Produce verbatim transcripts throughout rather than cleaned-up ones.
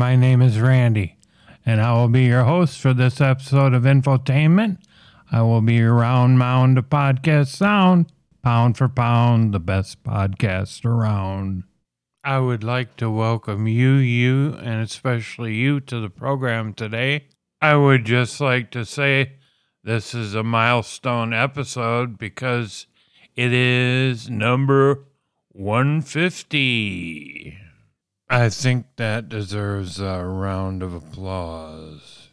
my name is Randy, and I will be your host for this episode of Infotainment. I will be your round mound of podcast sound, pound for pound, the best podcast around. I would like to welcome you, you, and especially you to the program today. I would just like to say this is a milestone episode because it is number one fifty. I think that deserves a round of applause.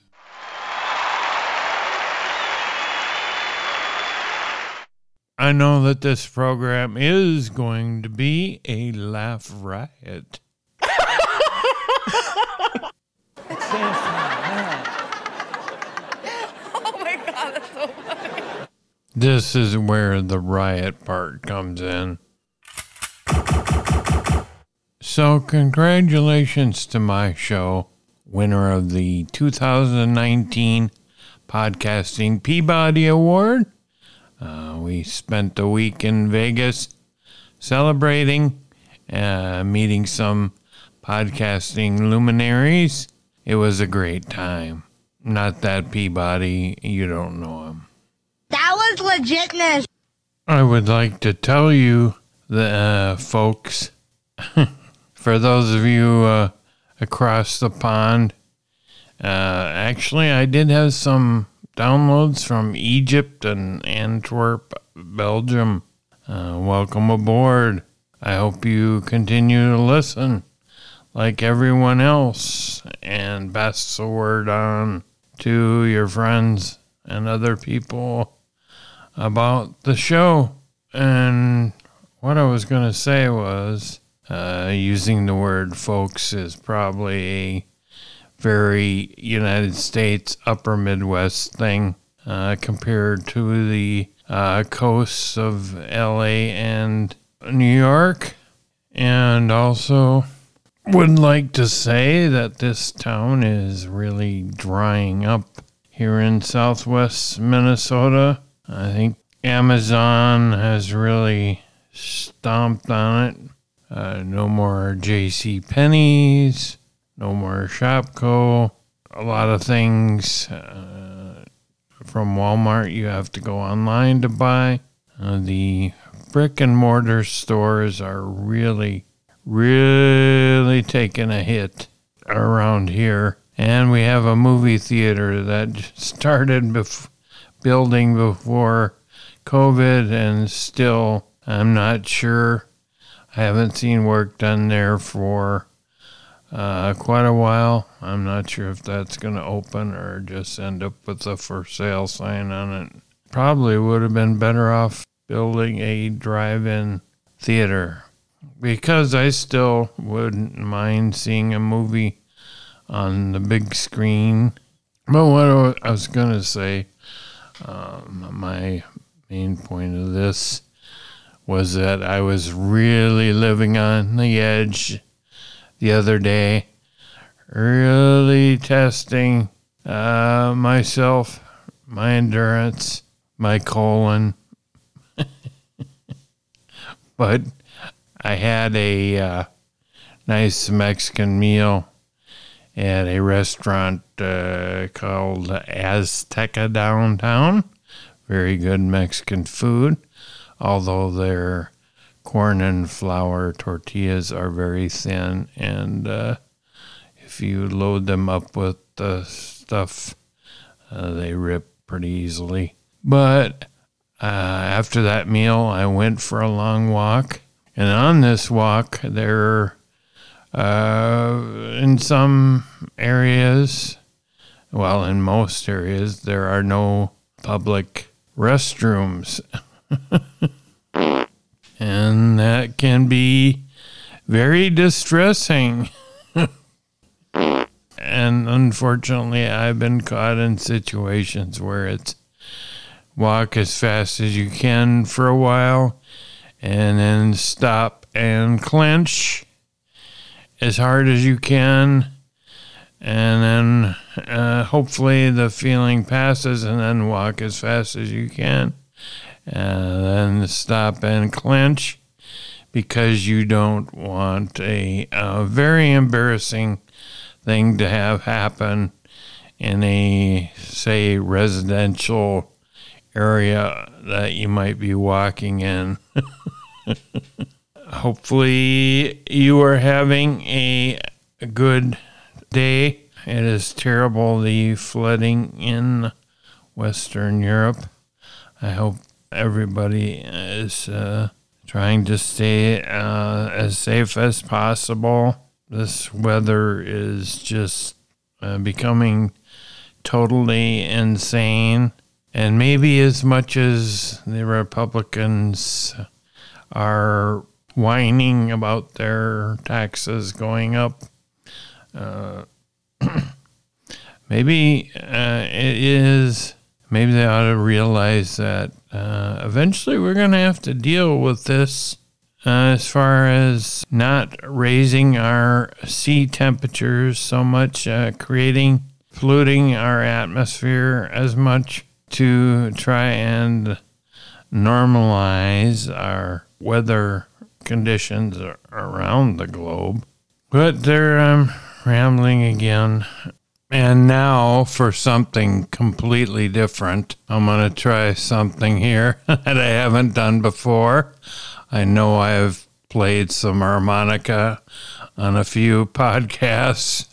I know that this program is going to be a laugh riot. Oh my God, that's so funny. This is where the riot part comes in. So congratulations to my show, winner of the two thousand nineteen Podcasting Peabody Award. Uh, we spent a week in Vegas celebrating, uh, meeting some podcasting luminaries. It was a great time. Not that Peabody, you don't know him. That was legitness. I would like to tell you, the uh, folks, for those of you uh, across the pond, uh, actually I did have some downloads from Egypt and Antwerp, Belgium. Uh, welcome aboard. I hope you continue to listen like everyone else and pass the word on to your friends and other people about the show. And what I was going to say was uh, using the word folks is probably a very United States upper Midwest thing uh, compared to the uh, coasts of L A and New York. And also would like to say that this town is really drying up here in southwest Minnesota. I think Amazon has really stomped on it. Uh, no more JCPenney's. No more Shopko. A lot of things uh, from Walmart you have to go online to buy. Uh, the brick and mortar stores are really, really taking a hit around here. And we have a movie theater that started bef- building before COVID, and still, I'm not sure. I haven't seen work done there for Uh, quite a while. I'm not sure if that's going to open or just end up with a for sale sign on it. Probably would have been better off building a drive-in theater, because I still wouldn't mind seeing a movie on the big screen. But what I was going to say, um, my main point of this was that I was really living on the edge the other day, really testing uh, myself, my endurance, my colon. But I had a uh, nice Mexican meal at a restaurant uh, called Azteca downtown. Very good Mexican food, although their corn and flour tortillas are very thin, and uh, if you load them up with the stuff, uh, they rip pretty easily. But uh, after that meal, I went for a long walk, and on this walk, there, uh, in some areas, well, in most areas, there are no public restrooms. And that can be very distressing. And unfortunately, I've been caught in situations where it's walk as fast as you can for a while and then stop and clench as hard as you can. And then uh, hopefully the feeling passes, and then walk as fast as you can. And then stop and clench, because you don't want a, a very embarrassing thing to have happen in a, say, residential area that you might be walking in. Hopefully you are having a good day. It is terrible, the flooding in Western Europe. I hope everybody is uh, trying to stay uh, as safe as possible. This weather is just uh, becoming totally insane. And maybe as much as the Republicans are whining about their taxes going up, uh, maybe uh, it is, maybe they ought to realize that uh, eventually we're going to have to deal with this uh, as far as not raising our sea temperatures so much, uh, creating, polluting our atmosphere as much to try and normalize our weather conditions around the globe. But there I'm rambling again. And now for something completely different. I'm going to try something here that I haven't done before. I know I've played some harmonica on a few podcasts,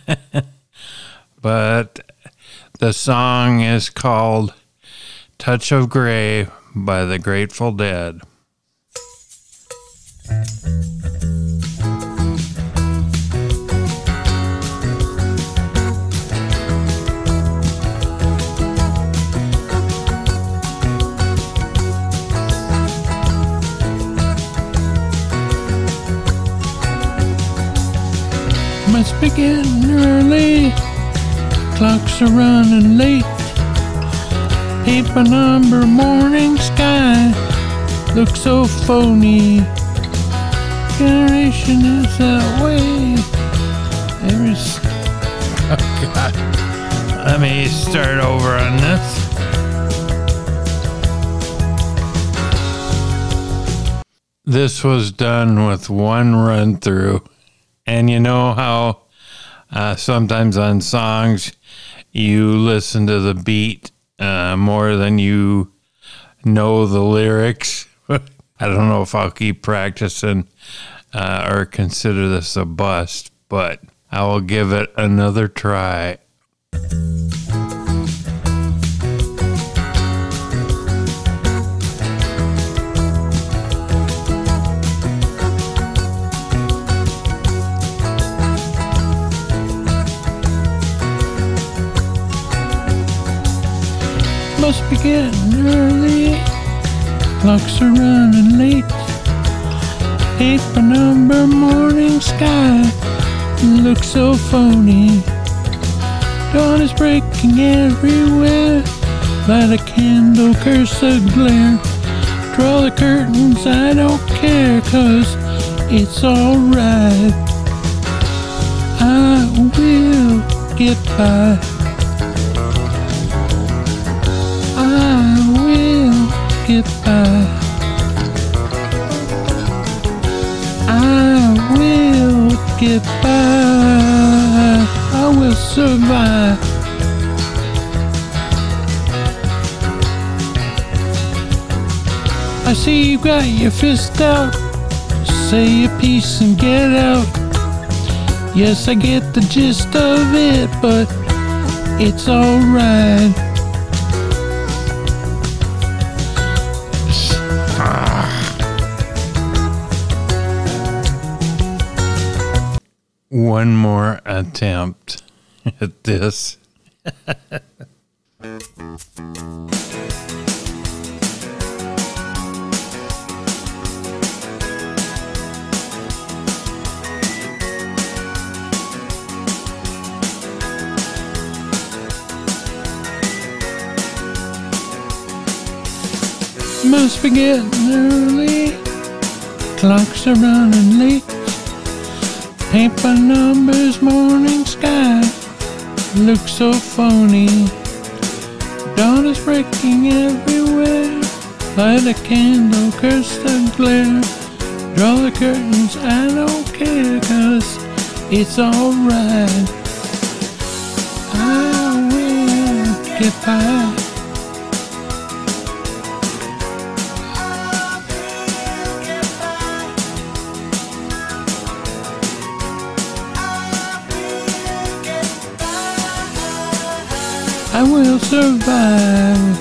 but the song is called Touch of Grey by the Grateful Dead. Must be getting early, clocks are running late. Paper number, morning sky, looks so phony. Generation is that way. Every s- oh God. Let me start over on this. This was done with one run through. And you know how uh, sometimes on songs you listen to the beat uh, more than you know the lyrics? I don't know if I'll keep practicing uh, or consider this a bust, but I will give it another try. Must be getting early, clocks are running late. Paper number, morning sky, looks so phony. Dawn is breaking everywhere, light a candle, curse the glare. Draw the curtains, I don't care, 'cause it's alright. I will get by. I will get by. I will get by. I will survive. I see you got your fist out. Say your piece and get out. Yes, I get the gist of it, but it's alright. One more attempt at this. Must be getting early, clocks are running late. Paper numbers, morning sky, looks so phony. Dawn is breaking everywhere, light a candle, curse the glare. Draw the curtains, I don't care, 'cause it's alright. I will get by. I will survive.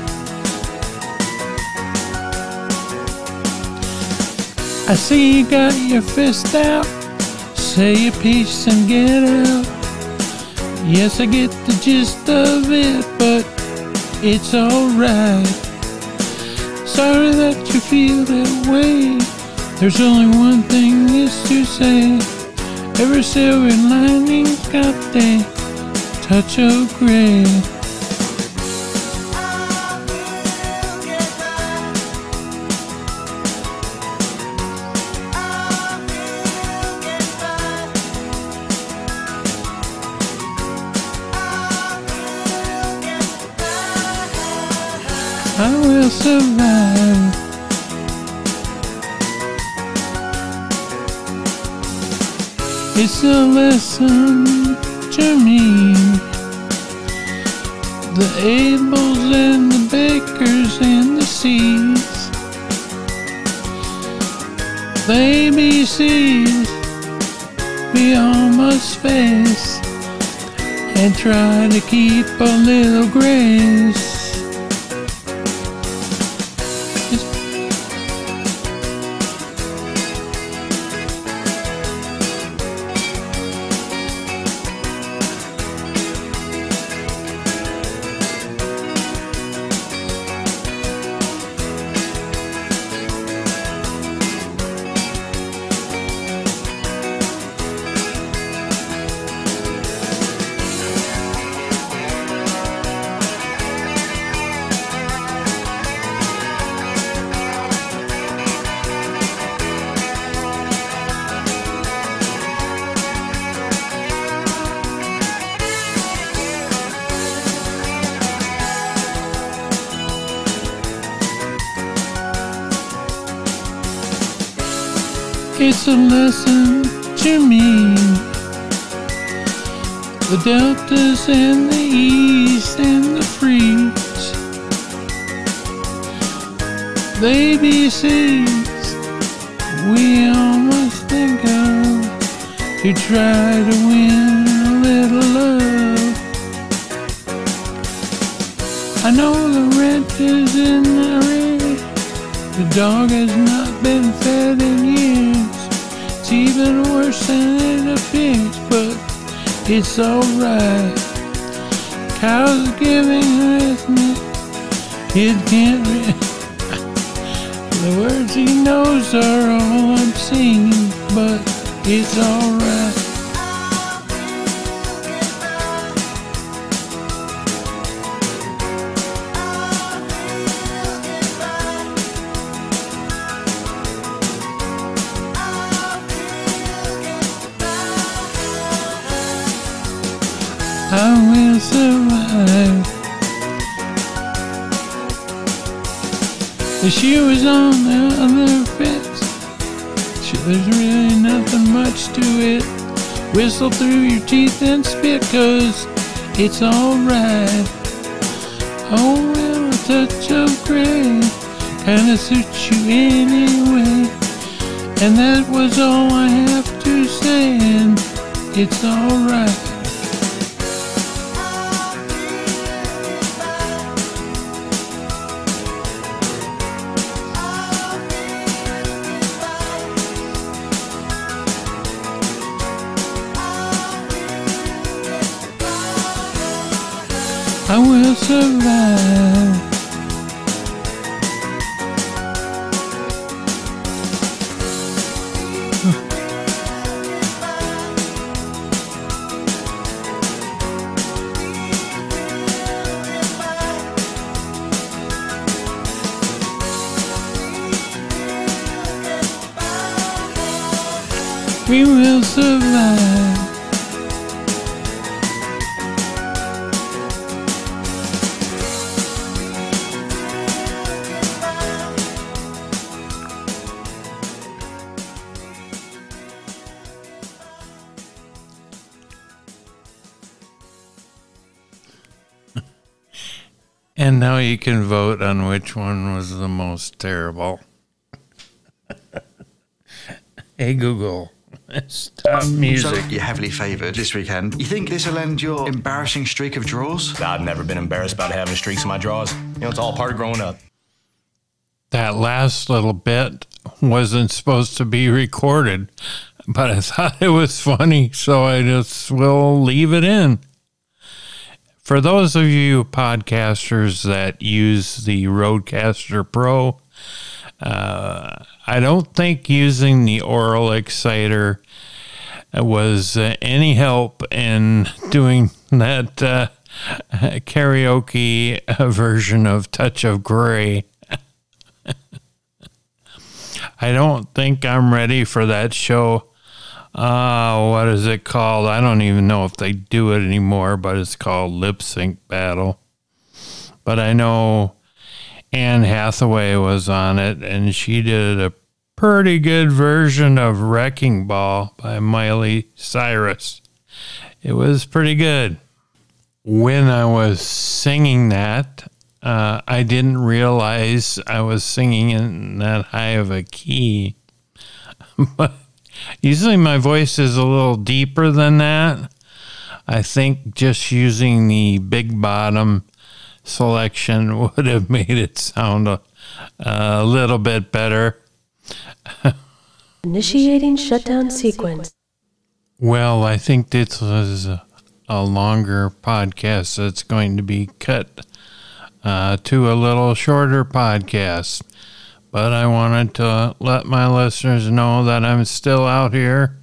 I see you got your fist out. Say your piece and get out. Yes, I get the gist of it, but it's alright. Sorry that you feel that way. There's only one thing is to say. Every silver lining's got that touch of gray. I will survive. It's a lesson to me. The Abels and the Bakers and the C's, the A B C's we all must face and try to keep a little grace. It's a lesson to me. The deltas and the e's and the frees, the A B C's we all must think of to try to win a little love. I know the rent is in the red. The dog has not been fed in years. It's even worse than in a pig's, but it's alright. Cow's giving arrhythmic. Kid can't read. The words he knows are all obscene, but it's alright. I will survive. The shoe is on the other fence. There's really nothing much to it. Whistle through your teeth and spit, 'cause it's alright. Oh well, a touch of gray kinda suits you anyway. And that was all I have to say, and it's alright. I will survive. We will survive. And now you can vote on which one was the most terrible. Hey, Google, stop music. So you're heavily favoured this weekend. You think this will end your embarrassing streak of draws? I've never been embarrassed about having streaks in my draws. You know, it's all part of growing up. That last little bit wasn't supposed to be recorded, but I thought it was funny, so I just will leave it in. For those of you podcasters that use the Rodecaster Pro, uh, I don't think using the Oral Exciter was uh, any help in doing that uh, karaoke version of Touch of Grey. I don't think I'm ready for that show. Uh, what is it called? I don't even know if they do it anymore, but it's called Lip Sync Battle. But I know Anne Hathaway was on it, and she did a pretty good version of Wrecking Ball by Miley Cyrus. It was pretty good. When I was singing that, uh, I didn't realize I was singing in that high of a key. But usually my voice is a little deeper than that. I think just using the big bottom selection would have made it sound a, a little bit better. Initiating shutdown sequence. Well, I think this was a, a longer podcast that's going to be cut uh, to a little shorter podcast. But I wanted to let my listeners know that I'm still out here,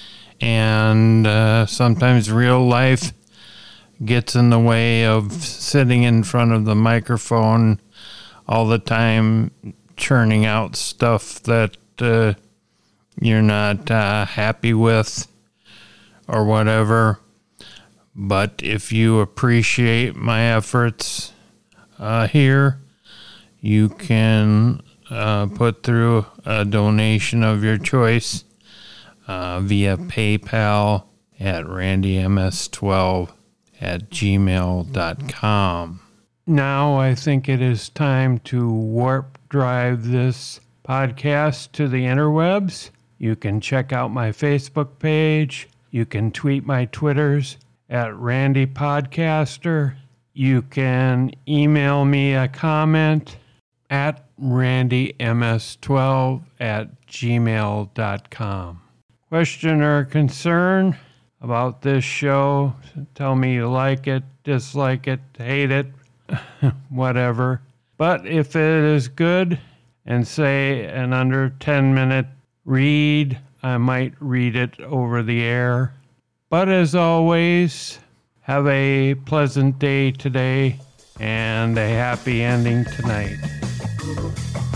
and uh, sometimes real life gets in the way of sitting in front of the microphone all the time, churning out stuff that uh, you're not uh, happy with or whatever. But if you appreciate my efforts uh, here, you can uh, put through a donation of your choice uh, via PayPal at randy m s twelve at gmail dot com. Now I think it is time to warp drive this podcast to the interwebs. You can check out my Facebook page. You can tweet my Twitters at Randy Podcaster. You can email me a comment at randy m s twelve at gmail dot com. Question or concern about this show? Tell me you like it, dislike it, hate it, whatever. But if it is good and say an under ten minute read, I might read it over the air. But as always, have a pleasant day today and a happy ending tonight.